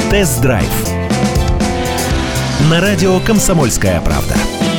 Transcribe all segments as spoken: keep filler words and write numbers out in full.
Тест-драйв на радио «Комсомольская правда».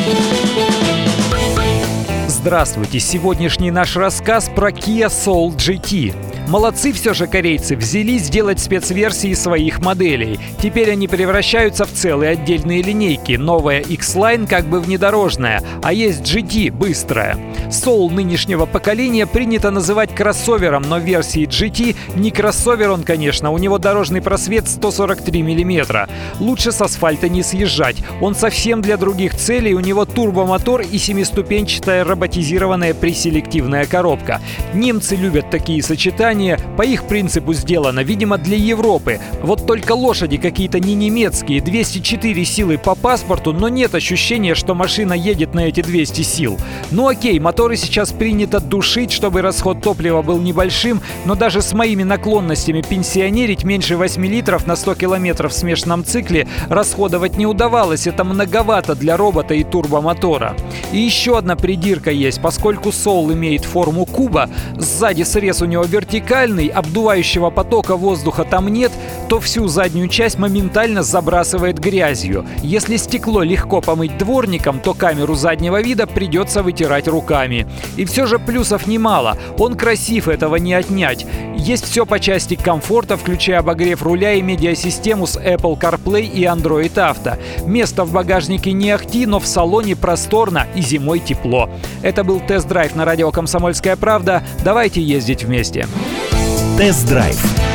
Здравствуйте! Сегодняшний наш рассказ про Kia Soul джи ти. Молодцы все же корейцы, взялись делать спецверсии своих моделей. Теперь они превращаются в целые отдельные линейки. Новая X-Line как бы внедорожная, а есть джи ти быстрая. Soul нынешнего поколения принято называть кроссовером, но в версии джи ти не кроссовер он, конечно, у него дорожный просвет сто сорок три миллиметра. Лучше с асфальта не съезжать. Он совсем для других целей, у него турбомотор и семиступенчатая роботизированная преселективная коробка. Немцы любят такие сочетания. По их принципу сделано, видимо, для Европы. Вот только лошади какие-то не немецкие, двести четыре силы по паспорту, но нет ощущения, что машина едет на эти двести сил. Ну окей, моторы сейчас принято душить, чтобы расход топлива был небольшим, но даже с моими наклонностями пенсионерить меньше восьми литров на сто километров в смешанном цикле расходовать не удавалось. Это многовато для робота и турбомотора. И еще одна придирка есть. Поскольку Soul имеет форму куба, сзади срез у него вертикальный, обдувающего потока воздуха там нет, то всю заднюю часть моментально забрасывает грязью. Если стекло легко помыть дворником, то камеру заднего вида придется вытирать руками. И все же плюсов немало. Он красив, этого не отнять. Есть все по части комфорта, включая обогрев руля и медиасистему с Apple CarPlay и Android Auto. Место в багажнике не ахти, но в салоне просторно и зимой тепло. Это был тест-драйв на радио «Комсомольская правда». Давайте ездить вместе. Тест-драйв